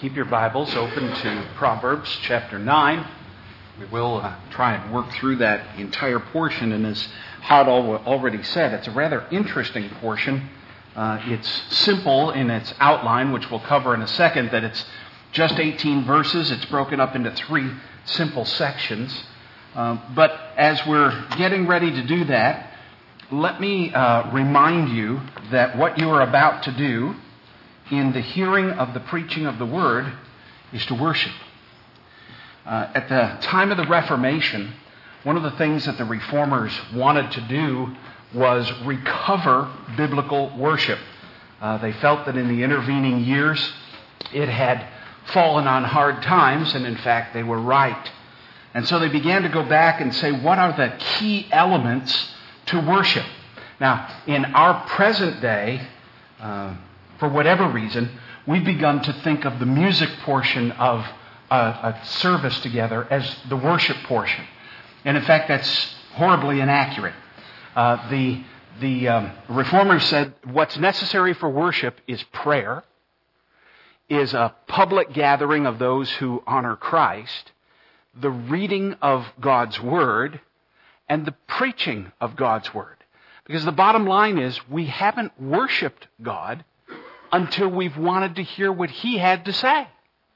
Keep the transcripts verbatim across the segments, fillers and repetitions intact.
keep your Bibles open to Proverbs chapter nine. We will uh, try and work through that entire portion, and as Howard already said, it's a rather interesting portion. Uh, it's simple in its outline, which we'll cover in a second, that it's just eighteen verses. It's broken up into three simple sections. Uh, but as we're getting ready to do that, let me uh, remind you that what you are about to do in the hearing of the preaching of the Word is to worship. Uh, at the time of the Reformation, one of the things that the Reformers wanted to do was recover biblical worship. Uh, they felt that in the intervening years it had fallen on hard times, and in fact they were right. And so they began to go back and say, what are the key elements to worship? Now, in our present day, uh, for whatever reason, we've begun to think of the music portion of a, a service together as the worship portion. And in fact, that's horribly inaccurate. Uh, the the um, Reformers said what's necessary for worship is prayer, is a public gathering of those who honor Christ, the reading of God's Word, and the preaching of God's Word. Because the bottom line is we haven't worshiped God until we've wanted to hear what He had to say.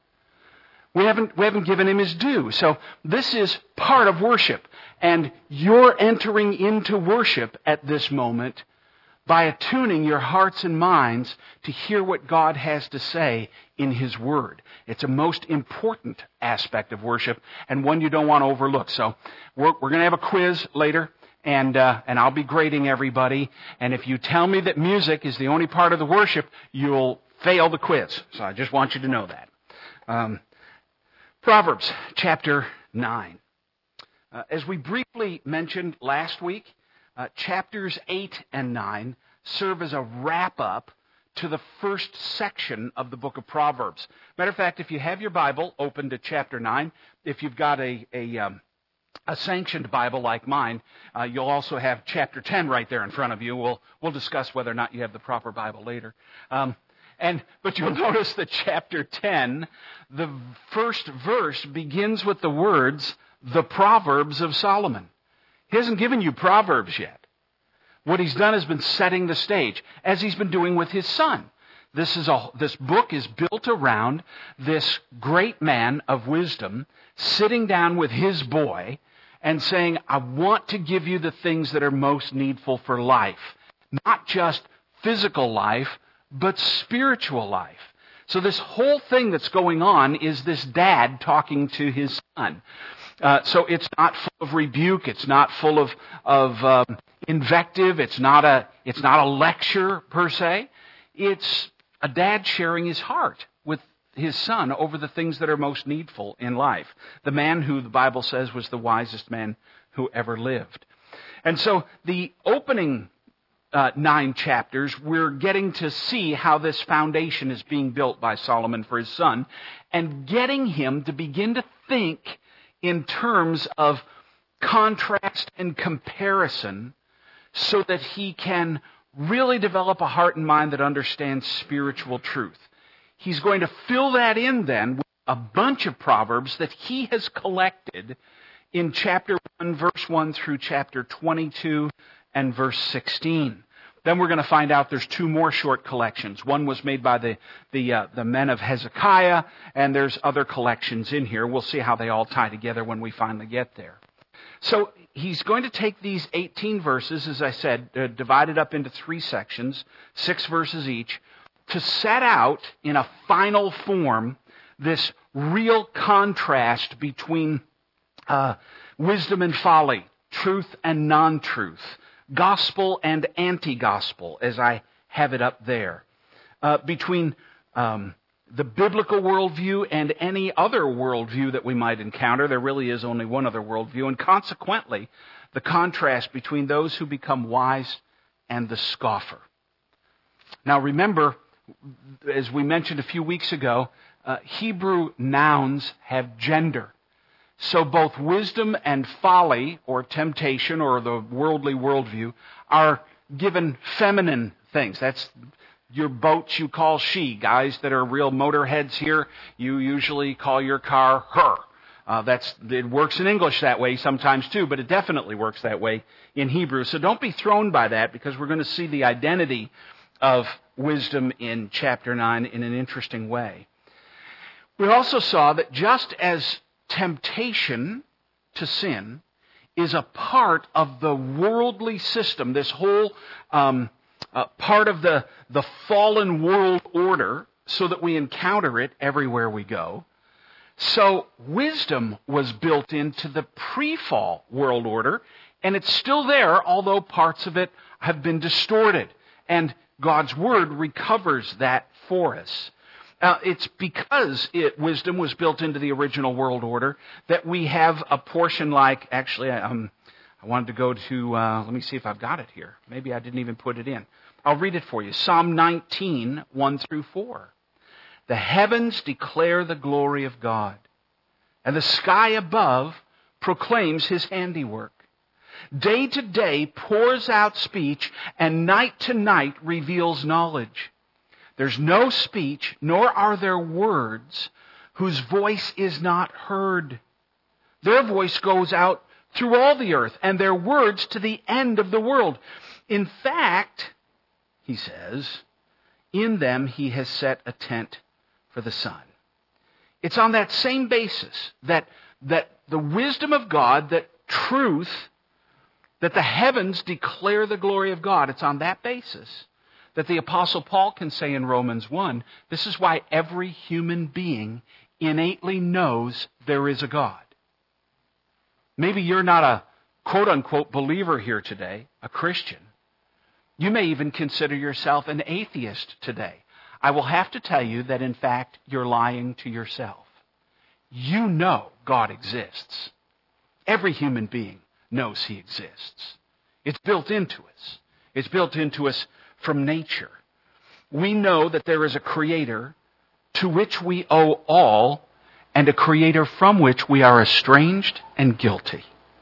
We haven't, we haven't given Him His due. So this is part of worship. And you're entering into worship at this moment by attuning your hearts and minds to hear what God has to say in His Word. It's a most important aspect of worship and one you don't want to overlook. So we're, we're going to have a quiz later. And uh, and I'll be grading everybody. And if you tell me that music is the only part of the worship, you'll fail the quiz. So I just want you to know that. Um, Proverbs chapter nine. Uh, as we briefly mentioned last week, uh, chapters eight and nine serve as a wrap-up to the first section of the book of Proverbs. Matter of fact, if you have your Bible open to chapter nine, if you've got a... a um, A sanctioned Bible like mine, uh, you'll also have chapter ten right there in front of you. We'll we'll discuss whether or not you have the proper Bible later. Um, and but you'll notice that chapter ten, the first verse begins with the words, "The Proverbs of Solomon." He hasn't given you Proverbs yet. What he's done has been setting the stage, as he's been doing with his son. This is a this book is built around this great man of wisdom sitting down with his boy and saying, I want to give you the things that are most needful for life. Not just physical life, but spiritual life. So this whole thing that's going on is this dad talking to his son. Uh, so it's not full of rebuke. It's not full of, of um, invective. It's not a, it's not a lecture per se. It's a dad sharing his heart with his son over the things that are most needful in life. The man who the Bible says was the wisest man who ever lived. And so the opening uh, nine chapters, we're getting to see how this foundation is being built by Solomon for his son and getting him to begin to think in terms of contrast and comparison so that he can really develop a heart and mind that understands spiritual truth. He's going to fill that in then with a bunch of Proverbs that he has collected in chapter one, verse one through chapter twenty-two and verse sixteen. Then we're going to find out there's two more short collections. One was made by the the, uh, the men of Hezekiah, and there's other collections in here. We'll see how they all tie together when we finally get there. So he's going to take these eighteen verses, as I said, uh, divided up into three sections, six verses each, to set out in a final form this real contrast between uh, wisdom and folly, truth and non-truth, gospel and anti-gospel, as I have it up there, uh, between um, the biblical worldview and any other worldview that we might encounter. There really is only one other worldview, and consequently, the contrast between those who become wise and the scoffer. Now remember, as we mentioned a few weeks ago, uh, Hebrew nouns have gender. So both wisdom and folly, or temptation, or the worldly worldview, are given feminine things. That's Your boats you call she. Guys that are real motorheads here, you usually call your car her. Uh, that's it works in English that way sometimes too, but it definitely works that way in Hebrew. So don't be thrown by that, because we're going to see the identity of wisdom in chapter nine in an interesting way. We also saw that just as temptation to sin is a part of the worldly system, this whole um, uh, part of the, the fallen world order, so that we encounter it everywhere we go, so wisdom was built into the pre-fall world order, and it's still there, although parts of it have been distorted. And God's Word recovers that for us. Uh, it's because it, wisdom was built into the original world order that we have a portion like, actually, um, I wanted to go to, uh, let me see if I've got it here. Maybe I didn't even put it in. I'll read it for you. Psalm nineteen, one through four. The heavens declare the glory of God, and the sky above proclaims His handiwork. Day to day pours out speech, and night to night reveals knowledge. There's no speech, nor are there words, whose voice is not heard. Their voice goes out through all the earth, and their words to the end of the world. In fact, he says, in them He has set a tent for the sun. It's on that same basis that, that the wisdom of God, that truth, that the heavens declare the glory of God. It's on that basis that the Apostle Paul can say in Romans one, this is why every human being innately knows there is a God. Maybe you're not a quote-unquote believer here today, a Christian. You may even consider yourself an atheist today. I will have to tell you that, in fact, you're lying to yourself. You know God exists. Every human being knows He exists. It's built into us. It's built into us from nature. We know that there is a Creator to which we owe all, and a Creator from which we are estranged and guilty.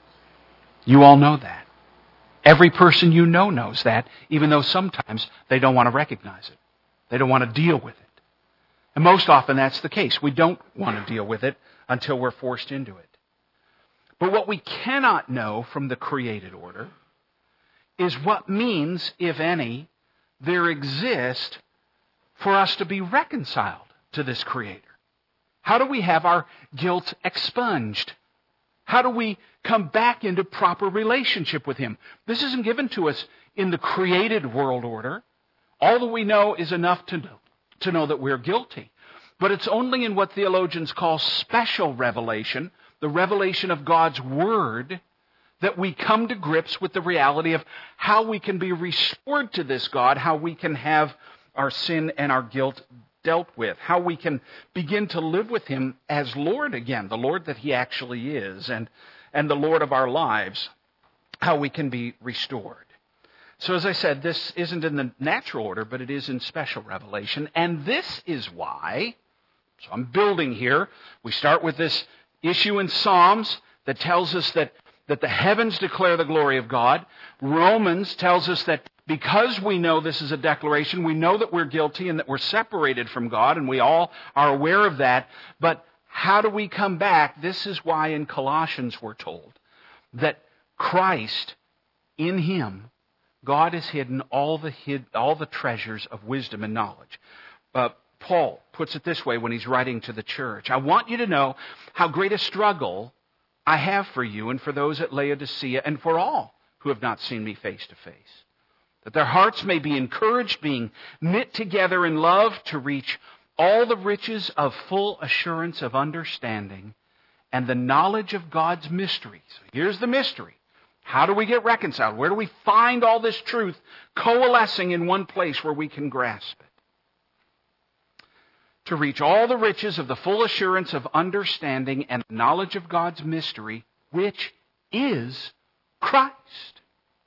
You all know that. Every person you know knows that, even though sometimes they don't want to recognize it. They don't want to deal with it. And most often that's the case. We don't want to deal with it until we're forced into it. But what we cannot know from the created order is what means, if any, there exist for us to be reconciled to this Creator. How do we have our guilt expunged? How do we come back into proper relationship with Him? This isn't given to us in the created world order. All that we know is enough to know, to know that we're guilty. But it's only in what theologians call special revelation, the revelation of God's Word, that we come to grips with the reality of how we can be restored to this God, how we can have our sin and our guilt dealt with, how we can begin to live with Him as Lord again, the Lord that He actually is, and, and the Lord of our lives, how we can be restored. So as I said, this isn't in the natural order, but it is in special revelation. And this is why, so I'm building here, we start with this issue in Psalms that tells us that, that the heavens declare the glory of God. Romans tells us that because we know this is a declaration, we know that we're guilty and that we're separated from God, and we all are aware of that. But how do we come back? This is why in Colossians we're told that Christ, in Him, God has hidden all the hid, all the treasures of wisdom and knowledge. Uh, Paul puts it this way when he's writing to the church. I want you to know how great a struggle I have for you and for those at Laodicea and for all who have not seen me face to face, that their hearts may be encouraged, being knit together in love to reach all the riches of full assurance of understanding and the knowledge of God's mystery. So here's the mystery. How do we get reconciled? Where do we find all this truth coalescing in one place where we can grasp it? To reach all the riches of the full assurance of understanding and knowledge of God's mystery, which is Christ.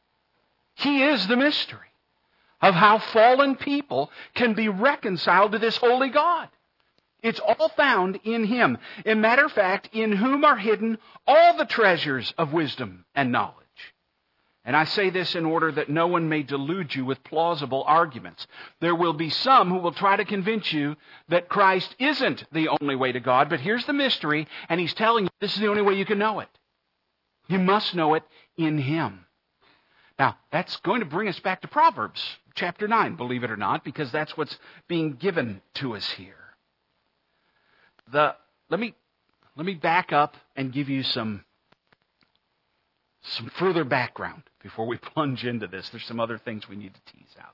He is the mystery of how fallen people can be reconciled to this holy God. It's all found in Him. In matter of fact, in whom are hidden all the treasures of wisdom and knowledge. And I say this in order that no one may delude you with plausible arguments. There will be some who will try to convince you that Christ isn't the only way to God, but here's the mystery, and He's telling you this is the only way you can know it. You must know it in Him. Now, that's going to bring us back to Proverbs chapter nine, believe it or not, because that's what's being given to us here. The, let me, let me back up and give you some, some further background before we plunge into this. There's some other things we need to tease out.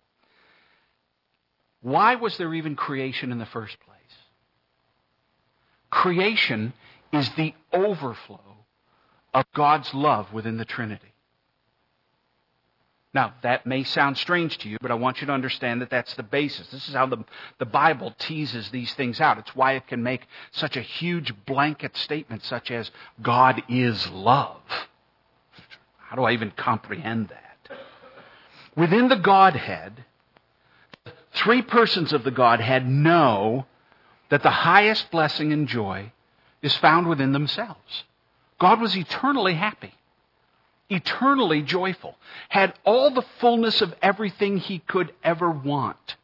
Why was there even creation in the first place? Creation is the overflow of God's love within the Trinity. Now, that may sound strange to you, but I want you to understand that that's the basis. This is how the, the Bible teases these things out. It's why it can make such a huge blanket statement such as, God is love. How do I even comprehend that? Within the Godhead, three persons of the Godhead know that the highest blessing and joy is found within themselves. God was eternally happy. Eternally joyful, had all the fullness of everything He could ever want.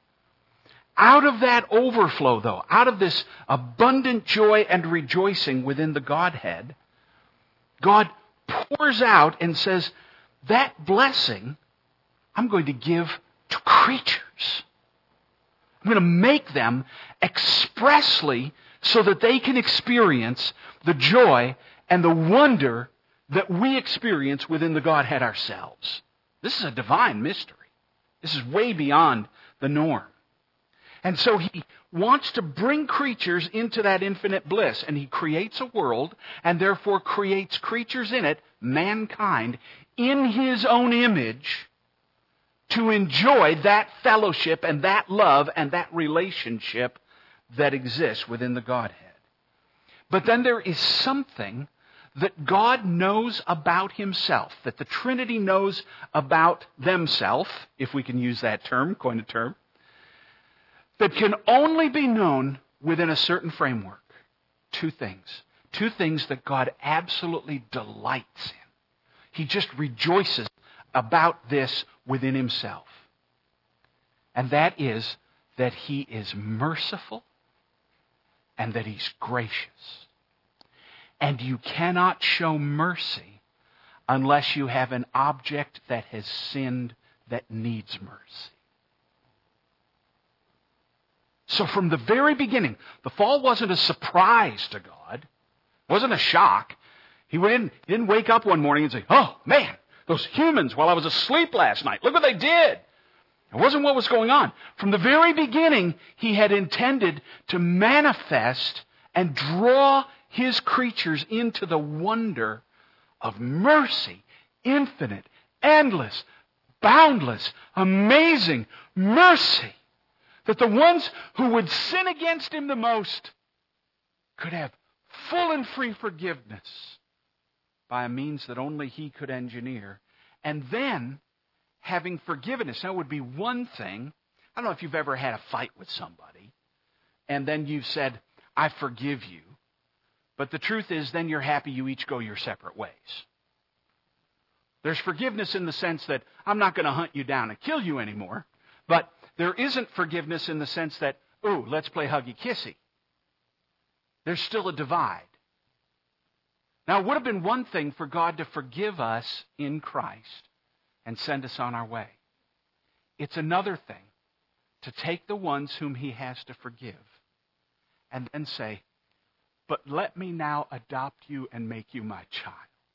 Out of that overflow, though, out of this abundant joy and rejoicing within the Godhead, God pours out and says, that blessing I'm going to give to creatures. I'm going to make them expressly so that they can experience the joy and the wonder that we experience within the Godhead ourselves. This is a divine mystery. This is way beyond the norm. And so He wants to bring creatures into that infinite bliss, and He creates a world, and therefore creates creatures in it, mankind, in His own image, to enjoy that fellowship and that love and that relationship that exists within the Godhead. But then there is something that God knows about Himself, that the Trinity knows about themselves, if we can use that term, coin a term, that can only be known within a certain framework. Two things. Two things that God absolutely delights in. He just rejoices about this within Himself. And that is that He is merciful and that He's gracious. And you cannot show mercy unless you have an object that has sinned that needs mercy. So from the very beginning, the fall wasn't a surprise to God. It wasn't a shock. He didn't, he didn't wake up one morning and say, oh, man, those humans, while I was asleep last night, look what they did. It wasn't what was going on. From the very beginning, He had intended to manifest and draw His creatures into the wonder of mercy, infinite, endless, boundless, amazing mercy. That the ones who would sin against Him the most could have full and free forgiveness by a means that only He could engineer. And then, having forgiveness, now would be one thing. I don't know if you've ever had a fight with somebody, and then you've said, I forgive you. But the truth is, then you're happy you each go your separate ways. There's forgiveness in the sense that I'm not going to hunt you down and kill you anymore. But there isn't forgiveness in the sense that, ooh, let's play huggy-kissy. There's still a divide. Now, it would have been one thing for God to forgive us in Christ and send us on our way. It's another thing to take the ones whom He has to forgive and then say, but let me now adopt you and make you my child.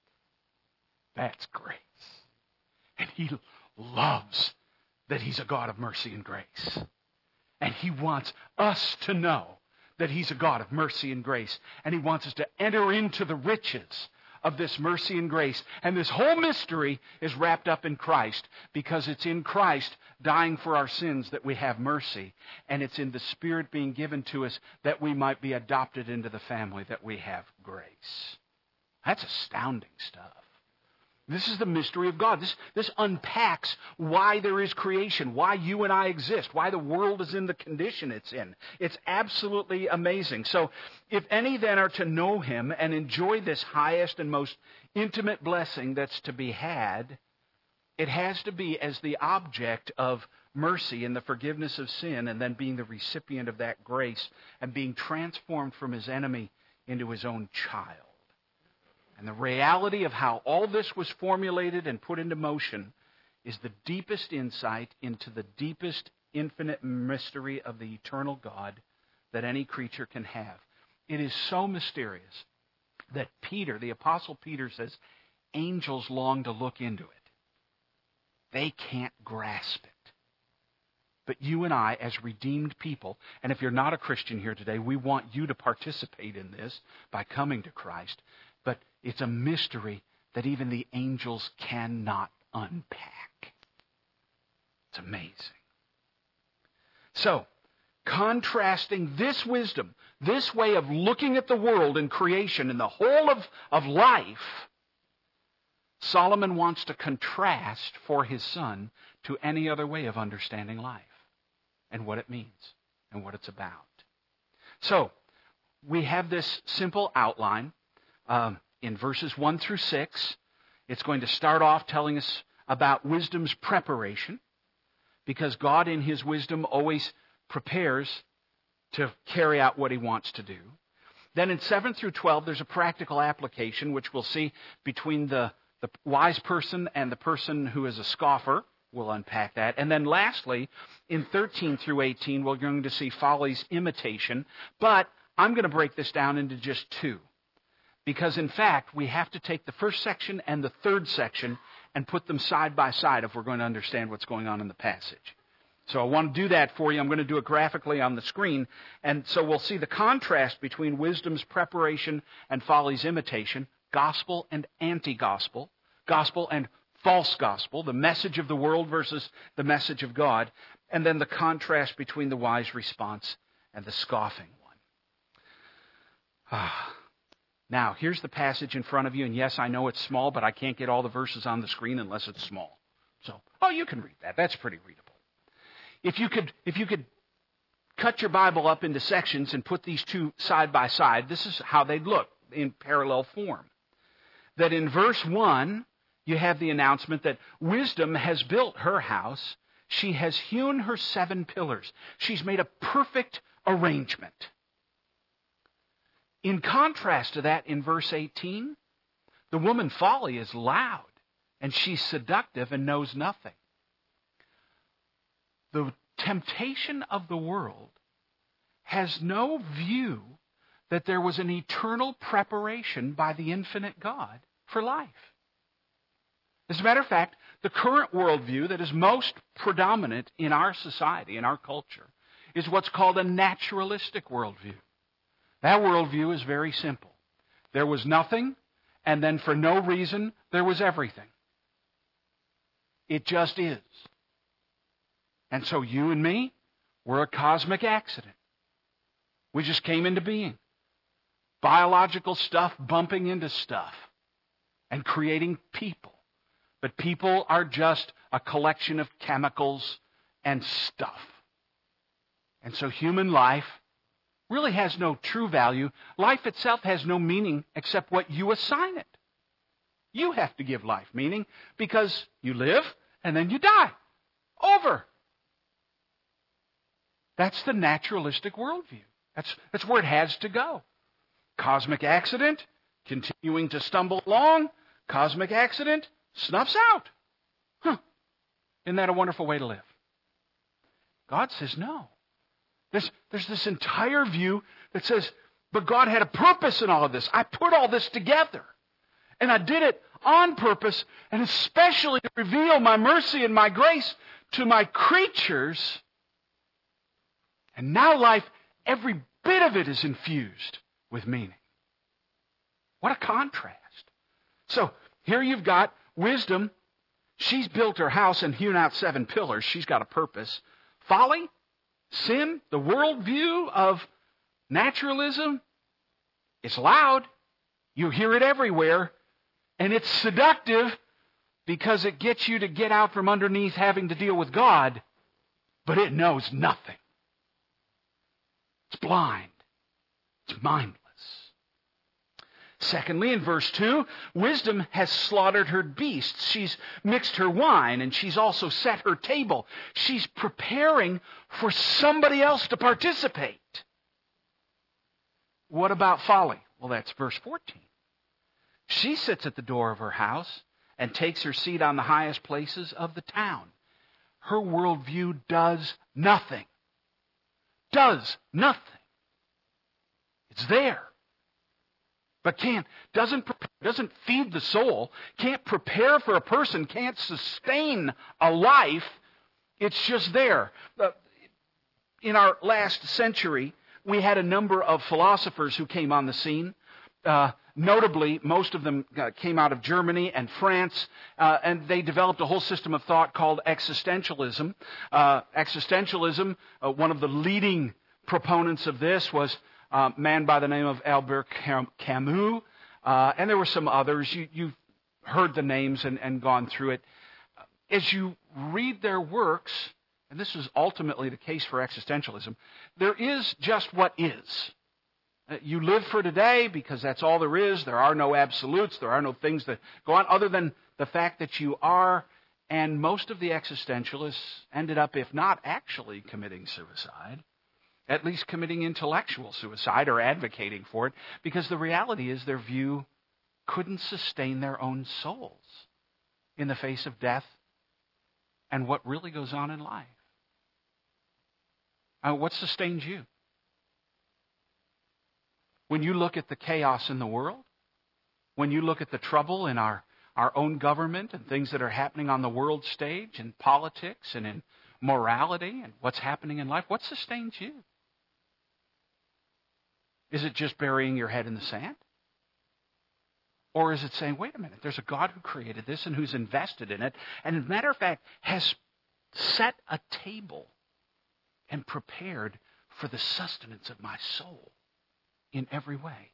That's grace. And He loves that He's a God of mercy and grace. And He wants us to know that He's a God of mercy and grace. And He wants us to enter into the riches of this mercy and grace. And this whole mystery is wrapped up in Christ, because it's in Christ dying for our sins that we have mercy. And it's in the Spirit being given to us that we might be adopted into the family, that we have grace. That's astounding stuff. This is the mystery of God. This, this unpacks why there is creation, why you and I exist, why the world is in the condition it's in. It's absolutely amazing. So, if any then are to know Him and enjoy this highest and most intimate blessing that's to be had, It has to be as the object of mercy and the forgiveness of sin, and then being the recipient of that grace and being transformed from his enemy into his own child. And the reality of how all this was formulated and put into motion is the deepest insight into the deepest infinite mystery of the eternal God that any creature can have. It is so mysterious that Peter, the Apostle Peter, says, angels long to look into it. They can't grasp it. But you and I, as redeemed people, and if you're not a Christian here today, we want you to participate in this by coming to Christ. But it's a mystery that even the angels cannot unpack. It's amazing. So, contrasting this wisdom, this way of looking at the world and creation and the whole of, of life, Solomon wants to contrast for his son to any other way of understanding life and what it means and what it's about. So, we have this simple outline um, in verses one through six. It's going to start off telling us about wisdom's preparation, because God in his wisdom always prepares to carry out what he wants to do. Then in seven through twelve, there's a practical application, which we'll see between the The wise person and the person who is a scoffer. We'll unpack that. And then lastly, in thirteen through eighteen, we're going to see folly's imitation. But I'm going to break this down into just two. Because in fact, we have to take the first section and the third section and put them side by side if we're going to understand what's going on in the passage. So I want to do that for you. I'm going to do it graphically on the screen. And so we'll see the contrast between wisdom's preparation and folly's imitation, gospel and anti-gospel, gospel and false gospel, the message of the world versus the message of God, and then the contrast between the wise response and the scoffing one. Ah. Now, here's the passage in front of you, and yes, I know it's small, but I can't get all the verses on the screen unless it's small. So, oh, you can read that. That's pretty readable. If you could, if you could cut your Bible up into sections and put these two side by side, this is how they'd look in parallel form. That in verse one, you have the announcement that wisdom has built her house. She has hewn her seven pillars. She's made a perfect arrangement. In contrast to that, in verse eighteen, the woman folly is loud, and she's seductive and knows nothing. The temptation of the world has no view that there was an eternal preparation by the infinite God for life. As a matter of fact, the current worldview that is most predominant in our society, in our culture, is what's called a naturalistic worldview. That worldview is very simple. There was nothing, and then for no reason, there was everything. It just is. And so you and me, we're a cosmic accident. We just came into being. Biological stuff bumping into stuff and creating people. But people are just a collection of chemicals and stuff. And so human life really has no true value. Life itself has no meaning except what you assign it. You have to give life meaning because you live and then you die. Over. That's the naturalistic worldview. That's, that's where it has to go. Cosmic accident, continuing to stumble along. Cosmic accident, snuffs out. Huh. Isn't that a wonderful way to live? God says no. There's, there's this entire view that says, but God had a purpose in all of this. I put all this together. And I did it on purpose, and especially to reveal my mercy and my grace to my creatures. And now life, every bit of it is infused with meaning. What a contrast. So, here you've got wisdom. She's built her house and hewn out seven pillars. She's got a purpose. Folly, sin, the worldview of naturalism, it's loud. You hear it everywhere. And it's seductive because it gets you to get out from underneath having to deal with God. But it knows nothing. It's blind. It's mindless. Secondly, in verse two, wisdom has slaughtered her beasts. She's mixed her wine, and she's also set her table. She's preparing for somebody else to participate. What about folly? Well, that's verse fourteen. She sits at the door of her house and takes her seat on the highest places of the town. Her worldview does nothing. Does nothing. It's there. But can't, doesn't, doesn't feed the soul, can't prepare for a person, can't sustain a life. It's just there. In our last century, we had a number of philosophers who came on the scene. Uh, notably, most of them uh, came out of Germany and France, uh, and they developed a whole system of thought called existentialism. Uh, existentialism, uh, one of the leading proponents of this was a man by the name of Albert Camus, uh, and there were some others. You, you've heard the names and, and gone through it. As you read their works, and this is ultimately the case for existentialism, there is just what is. You live for today because that's all there is. There are no absolutes. There are no things that go on other than the fact that you are. And most of the existentialists ended up, if not actually committing suicide, at least committing intellectual suicide or advocating for it, because the reality is their view couldn't sustain their own souls in the face of death and what really goes on in life. Uh, what sustains you? When you look at the chaos in the world, when you look at the trouble in our, our own government and things that are happening on the world stage in politics and in morality and what's happening in life, what sustains you? Is it just burying your head in the sand? Or is it saying, wait a minute, there's a God who created this and who's invested in it, and as a matter of fact, has set a table and prepared for the sustenance of my soul in every way.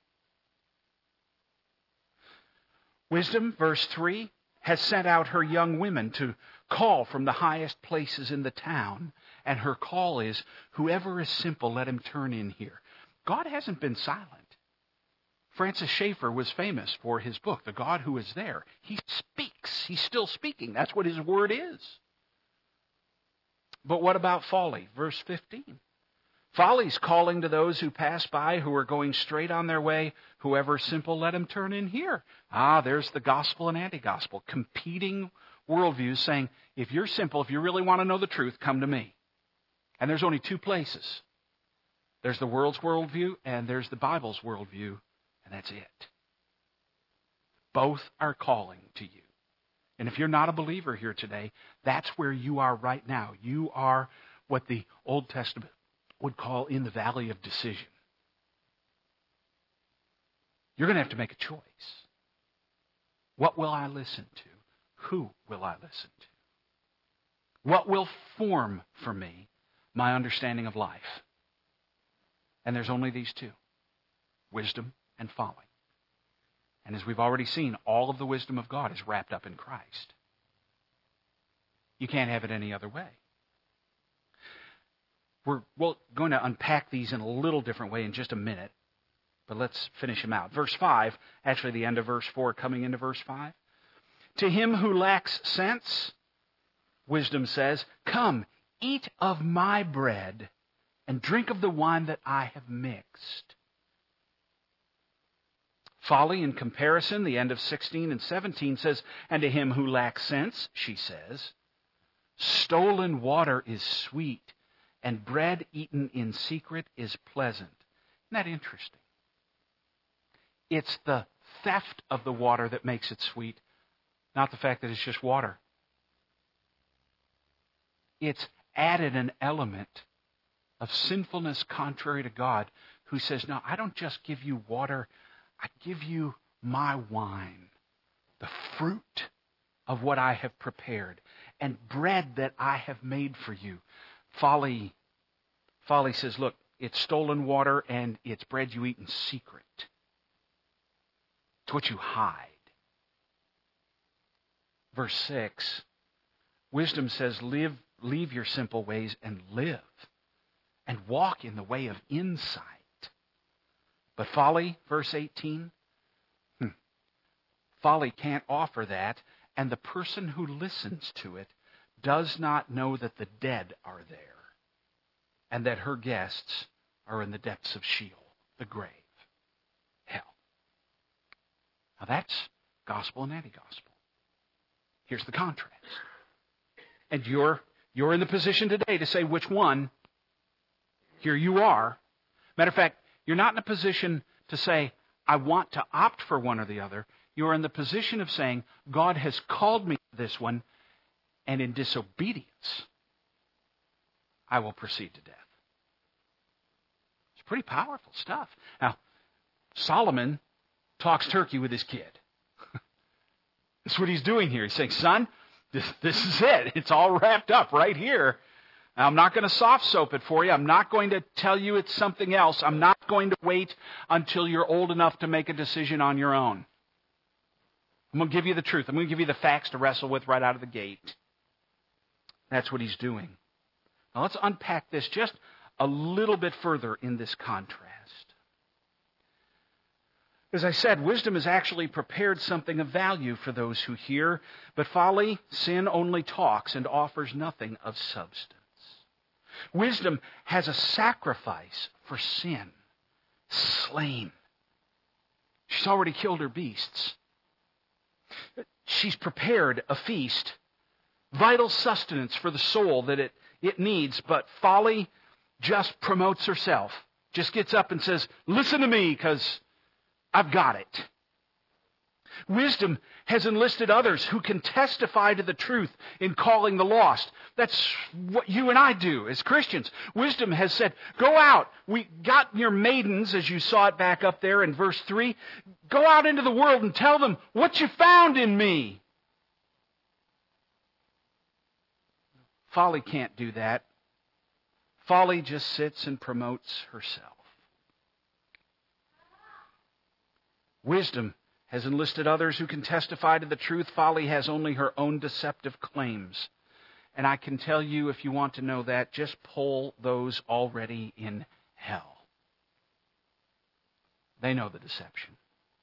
Wisdom, verse three, has sent out her young women to call from the highest places in the town. And her call is, whoever is simple, let him turn in here. God hasn't been silent. Francis Schaeffer was famous for his book, The God Who Is There. He speaks. He's still speaking. That's what his word is. But what about folly? Verse fifteen. Folly's calling to those who pass by, who are going straight on their way. Whoever is simple, let him turn in here. Ah, there's the gospel and anti-gospel. Competing worldviews saying, if you're simple, if you really want to know the truth, come to me. And there's only two places. There's the world's worldview and there's the Bible's worldview. And that's it. Both are calling to you. And if you're not a believer here today, that's where you are right now. You are what the Old Testament would call in the valley of decision. You're going to have to make a choice. What will I listen to? Who will I listen to? What will form for me my understanding of life? And there's only these two, wisdom and folly. And as we've already seen, all of the wisdom of God is wrapped up in Christ. You can't have it any other way. We're well, going to unpack these in a little different way in just a minute, but let's finish them out. Verse five, actually the end of verse four coming into verse five. To him who lacks sense, wisdom says, come, eat of my bread and drink of the wine that I have mixed. Folly, in comparison, the end of sixteen and seventeen says, and to him who lacks sense, she says, stolen water is sweet, and bread eaten in secret is pleasant. Isn't that interesting? It's the theft of the water that makes it sweet, not the fact that it's just water. It's added an element of sinfulness contrary to God, who says, no, I don't just give you water, I give you my wine, the fruit of what I have prepared, and bread that I have made for you. Folly, folly says, look, it's stolen water and it's bread you eat in secret. It's what you hide. Verse six, wisdom says, live, leave your simple ways and live, and walk in the way of insight. But folly, verse eighteen, Folly can't offer that, and the person who listens to it does not know that the dead are there and that her guests are in the depths of Sheol, the grave, hell. Now that's gospel and anti-gospel. Here's the contrast. And you're, you're in the position today to say which one. Here you are. Matter of fact, you're not in a position to say, I want to opt for one or the other. You're in the position of saying, God has called me to this one, and in disobedience, I will proceed to death. It's pretty powerful stuff. Now, Solomon talks turkey with his kid. That's what he's doing here. He's saying, son, this, this is it. It's all wrapped up right here. Now, I'm not going to soft soap it for you. I'm not going to tell you it's something else. I'm not going to wait until you're old enough to make a decision on your own. I'm going to give you the truth. I'm going to give you the facts to wrestle with right out of the gate. That's what he's doing. Now let's unpack this just a little bit further in this contrast. As I said, wisdom has actually prepared something of value for those who hear, but folly, sin only talks and offers nothing of substance. Wisdom has a sacrifice for sin, slain. She's already killed her beasts. She's prepared a feast, vital sustenance for the soul that it, it needs, but folly just promotes herself, just gets up and says, listen to me because I've got it. Wisdom has enlisted others who can testify to the truth in calling the lost. That's what you and I do as Christians. Wisdom has said, go out. We got your maidens, as you saw it back up there in verse three. Go out into the world and tell them what you found in me. Folly can't do that. Folly just sits and promotes herself. Wisdom has enlisted others who can testify to the truth. Folly has only her own deceptive claims. And I can tell you, if you want to know that, just poll those already in hell. They know the deception.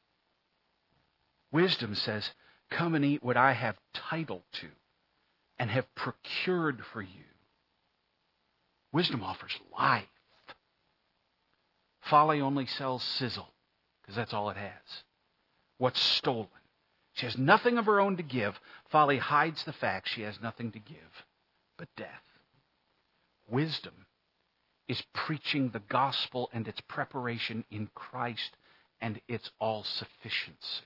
Wisdom says, come and eat what I have title to and have procured for you. Wisdom offers life. Folly only sells sizzle, because that's all it has. What's stolen. She has nothing of her own to give. Folly hides the fact she has nothing to give but death. Wisdom is preaching the gospel and its preparation in Christ and its all-sufficiency.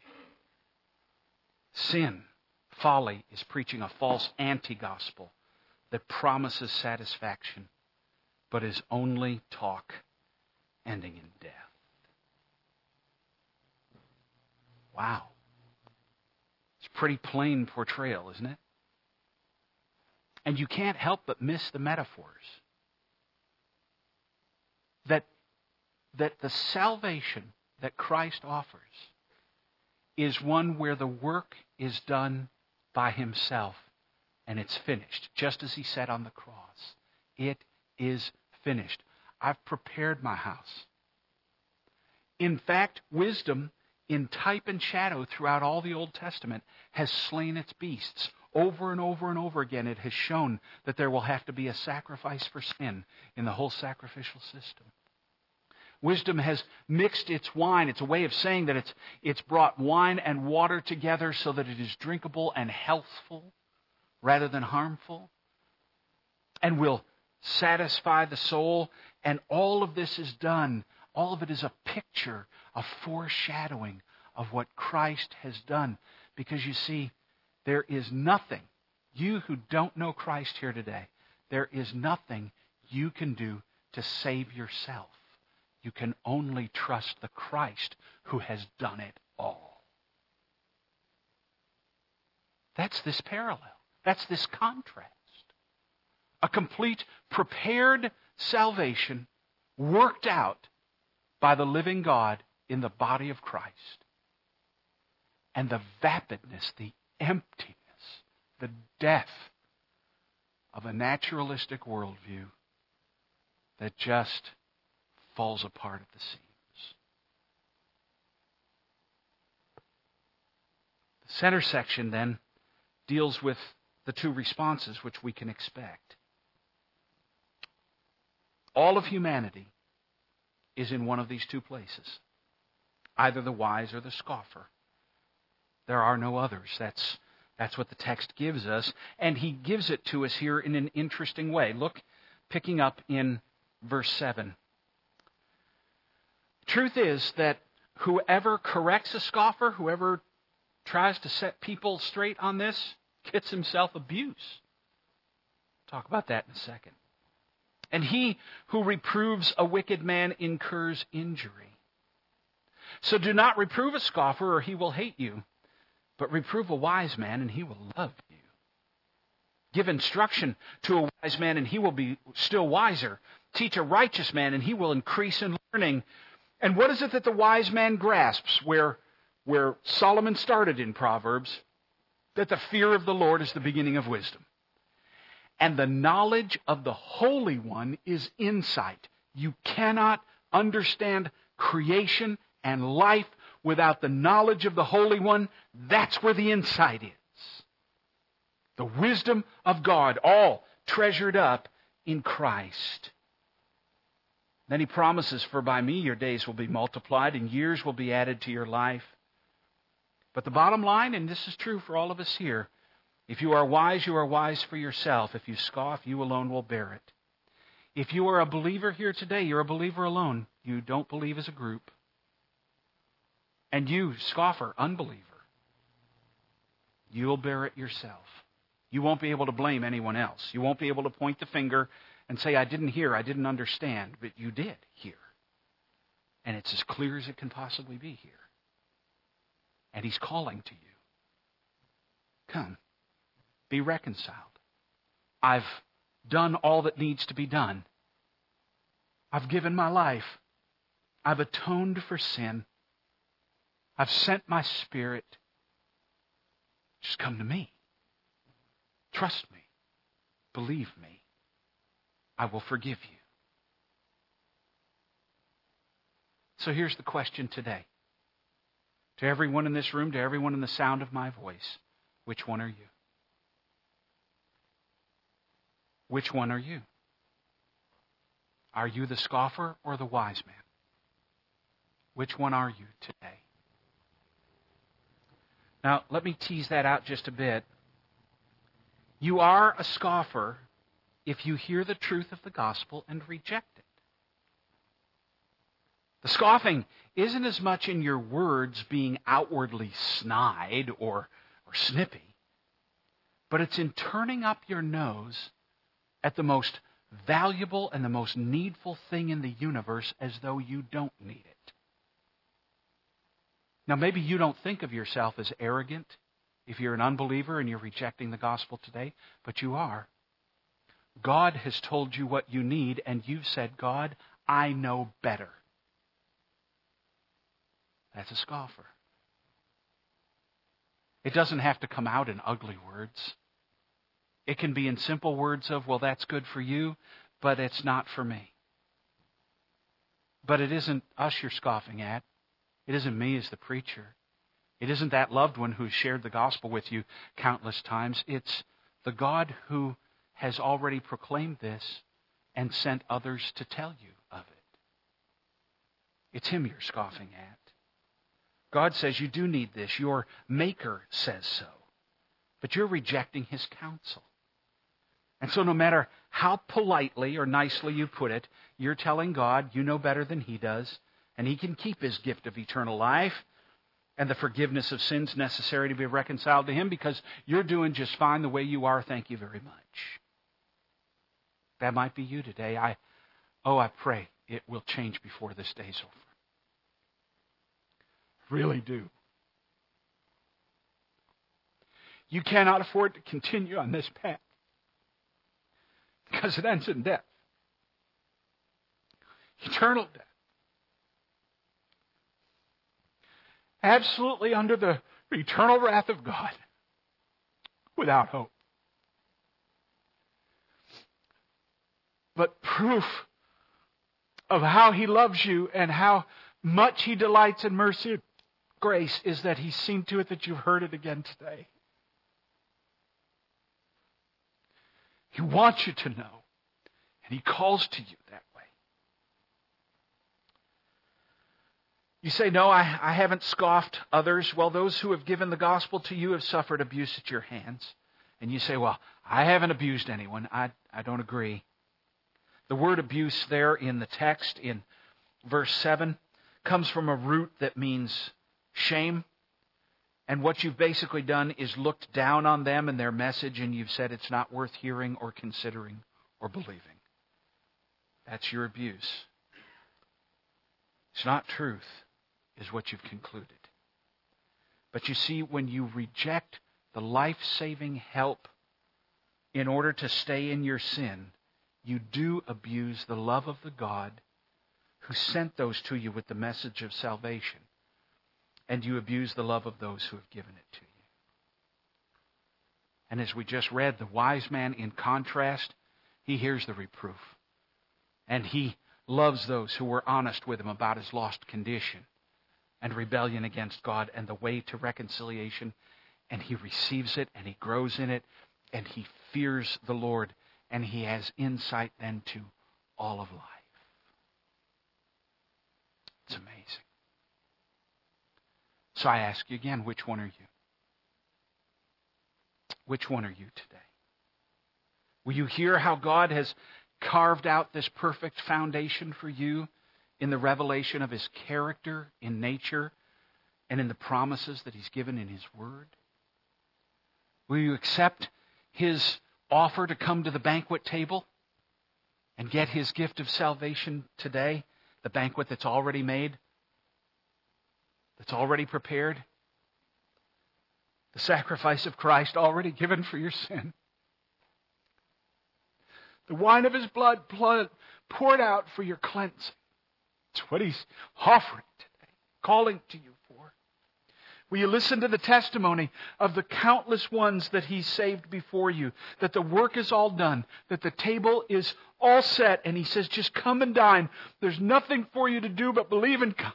Sin, folly, is preaching a false anti-gospel that promises satisfaction but is only talk ending in death. Wow. It's a pretty plain portrayal, isn't it? And you can't help but miss the metaphors. That, that the salvation that Christ offers is one where the work is done by himself and it's finished, just as he said on the cross. It is finished. I've prepared my house. In fact, wisdom, in type and shadow throughout all the Old Testament, has slain its beasts. Over and over and over again, it has shown that there will have to be a sacrifice for sin in the whole sacrificial system. Wisdom has mixed its wine. It's a way of saying that it's, it's brought wine and water together so that it is drinkable and healthful rather than harmful, and will satisfy the soul. And all of this is done. All of it is a picture, a foreshadowing of what Christ has done. Because you see, there is nothing, you who don't know Christ here today, there is nothing you can do to save yourself. You can only trust the Christ who has done it all. That's this parallel. That's this contrast. A complete, prepared salvation worked out by the living God in the body of Christ. And the vapidness, the emptiness, the death of a naturalistic worldview that just falls apart at the seams. center section then deals with the two responses which we can expect. All of humanity is in one of these two places, either the wise or the scoffer. There are no others. That's, that's what the text gives us, and he gives it to us here in an interesting way. Look, picking up in verse seven. Truth is that whoever corrects a scoffer, whoever tries to set people straight on this, gets himself abuse. Talk about that in a second. And he who reproves a wicked man incurs injury. So do not reprove a scoffer, or he will hate you, but reprove a wise man, and he will love you. Give instruction to a wise man, and he will be still wiser. Teach a righteous man, and he will increase in learning. And what is it that the wise man grasps? Where, where Solomon started in Proverbs, that the fear of the Lord is the beginning of wisdom. And the knowledge of the Holy One is insight. You cannot understand creation and life without the knowledge of the Holy One. That's where the insight is. The wisdom of God, all treasured up in Christ. Then he promises, for by me your days will be multiplied and years will be added to your life. But the bottom line, and this is true for all of us here, if you are wise, you are wise for yourself. If you scoff, you alone will bear it. If you are a believer here today, you're a believer alone. You don't believe as a group. And you, scoffer, unbeliever, you'll bear it yourself. You won't be able to blame anyone else. You won't be able to point the finger and say, I didn't hear, I didn't understand, but you did hear. And it's as clear as it can possibly be here. And he's calling to you. Come, be reconciled. I've done all that needs to be done. I've given my life. I've atoned for sin. I've sent my Spirit. Just come to me. Trust me. Believe me. I will forgive you. So here's the question today. To everyone in this room, to everyone in the sound of my voice, which one are you? Which one are you? Are you the scoffer or the wise man? Which one are you today? Now, let me tease that out just a bit. You are a scoffer if you hear the truth of the gospel and reject it. The scoffing isn't as much in your words being outwardly snide or, or snippy, but it's in turning up your nose at the most valuable and the most needful thing in the universe as though you don't need it. Now, maybe you don't think of yourself as arrogant if you're an unbeliever and you're rejecting the gospel today, but you are. God has told you what you need, and you've said, God, I know better. That's a scoffer. It doesn't have to come out in ugly words. It can be in simple words of, well, that's good for you, but it's not for me. But it isn't us you're scoffing at. It isn't me as the preacher. It isn't that loved one who shared the gospel with you countless times. It's the God who has already proclaimed this and sent others to tell you of it. It's Him you're scoffing at. God says you do need this. Your Maker says so. But you're rejecting His counsel. And so no matter how politely or nicely you put it, you're telling God you know better than He does, and He can keep His gift of eternal life and the forgiveness of sins necessary to be reconciled to Him because you're doing just fine the way you are. Thank you very much. That might be you today. I, oh, I pray it will change before this day's over. Really do. You cannot afford to continue on this path because it ends in death. Eternal death. Absolutely under the eternal wrath of God. Without hope. But proof of how He loves you and how much He delights in mercy grace is that He's seen to it that you've heard it again today. He wants you to know, and He calls to you that way. You say, no, I, I haven't scoffed others. Well, those who have given the gospel to you have suffered abuse at your hands. And you say, well, I haven't abused anyone. I, I don't agree. The word abuse there in the text in verse seven comes from a root that means shame. And what you've basically done is looked down on them and their message, and you've said it's not worth hearing or considering or believing. That's your abuse. It's not truth, is what you've concluded. But you see, when you reject the life-saving help in order to stay in your sin, you do abuse the love of the God who sent those to you with the message of salvation. And you abuse the love of those who have given it to you. And as we just read, the wise man, in contrast, he hears the reproof. And he loves those who were honest with him about his lost condition and rebellion against God and the way to reconciliation. And he receives it, and he grows in it, and he fears the Lord, and he has insight then to all of life. It's amazing. So I ask you again, which one are you? Which one are you today? Will you hear how God has carved out this perfect foundation for you in the revelation of His character, in nature, and in the promises that He's given in His Word? Will you accept His offer to come to the banquet table and get His gift of salvation today? The banquet that's already made, that's already prepared. The sacrifice of Christ already given for your sin. The wine of His blood poured out for your cleansing. It's what He's offering today, calling to you for. Will you listen to the testimony of the countless ones that He saved before you, that the work is all done, that the table is all set, and He says, just come and dine. There's nothing for you to do but believe and come.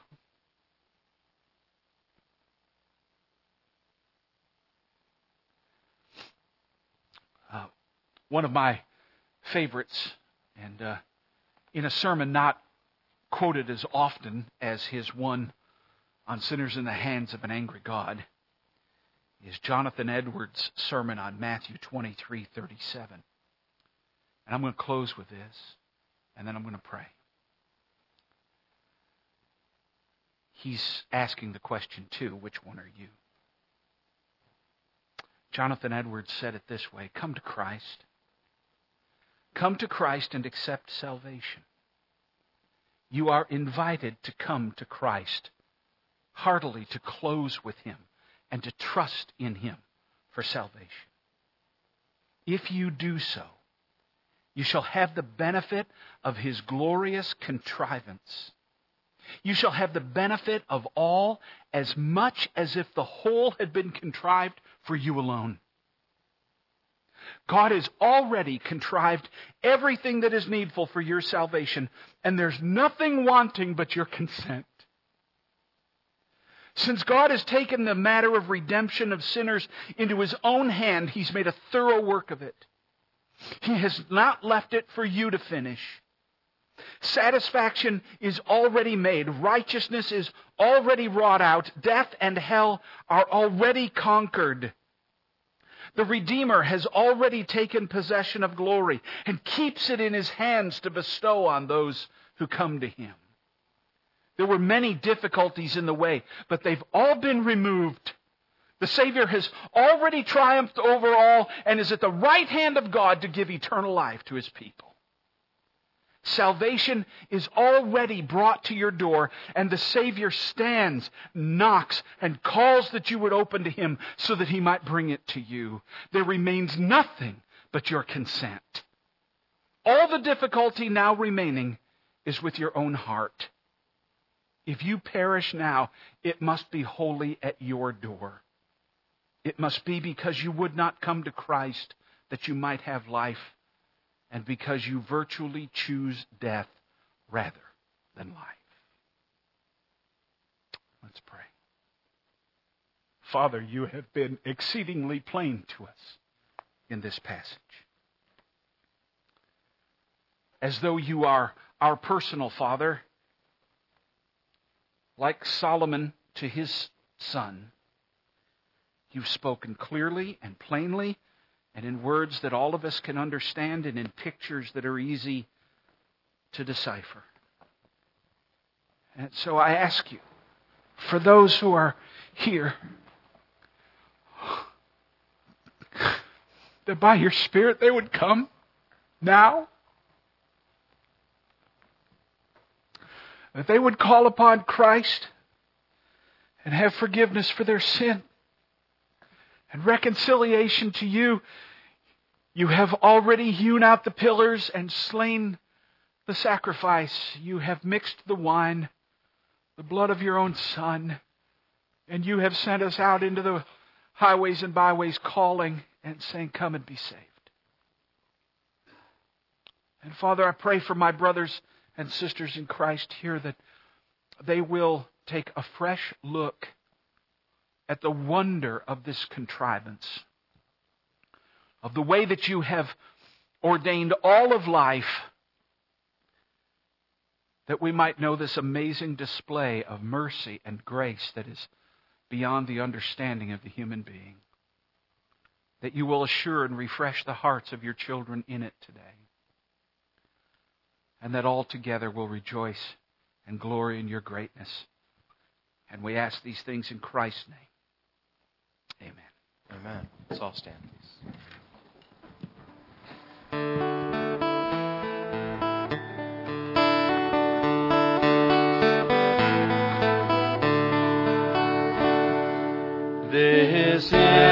Uh, one of my favorites, and uh, in a sermon not quoted as often as his one on sinners in the hands of an angry God, is Jonathan Edwards' sermon on Matthew twenty-three thirty-seven. And I'm going to close with this, and then I'm going to pray. He's asking the question too, which one are you? Jonathan Edwards said it this way: come to Christ. Come to Christ and accept salvation. You are invited to come to Christ, heartily to close with Him and to trust in Him for salvation. If you do so, you shall have the benefit of His glorious contrivance. You shall have the benefit of all as much as if the whole had been contrived for you alone. God has already contrived everything that is needful for your salvation, and there's nothing wanting but your consent. Since God has taken the matter of redemption of sinners into His own hand, He's made a thorough work of it. He has not left it for you to finish. Satisfaction is already made. Righteousness is already wrought out. Death and hell are already conquered. The Redeemer has already taken possession of glory and keeps it in His hands to bestow on those who come to Him. There were many difficulties in the way, but they've all been removed. The Savior has already triumphed over all and is at the right hand of God to give eternal life to His people. Salvation is already brought to your door, and the Savior stands, knocks, and calls that you would open to Him so that He might bring it to you. There remains nothing but your consent. All the difficulty now remaining is with your own heart. If you perish now, it must be wholly at your door. It must be because you would not come to Christ that you might have life, and because you virtually choose death rather than life. Let's pray. Father, you have been exceedingly plain to us in this passage. As though you are our personal Father, like Solomon to his son, you've spoken clearly and plainly and in words that all of us can understand and in pictures that are easy to decipher. And so I ask you, for those who are here, that by your Spirit they would come now, that they would call upon Christ and have forgiveness for their sin and reconciliation to you. You have already hewn out the pillars and slain the sacrifice. You have mixed the wine, the blood of your own Son, and you have sent us out into the highways and byways calling and saying, come and be saved. And Father, I pray for my brothers and sisters in Christ here that they will take a fresh look at the wonder of this contrivance, of the way that you have ordained all of life, that we might know this amazing display of mercy and grace that is beyond the understanding of the human being. That you will assure and refresh the hearts of your children in it today. And that all together will rejoice and glory in your greatness. And we ask these things in Christ's name. Amen. Amen. Let's all stand, please. This is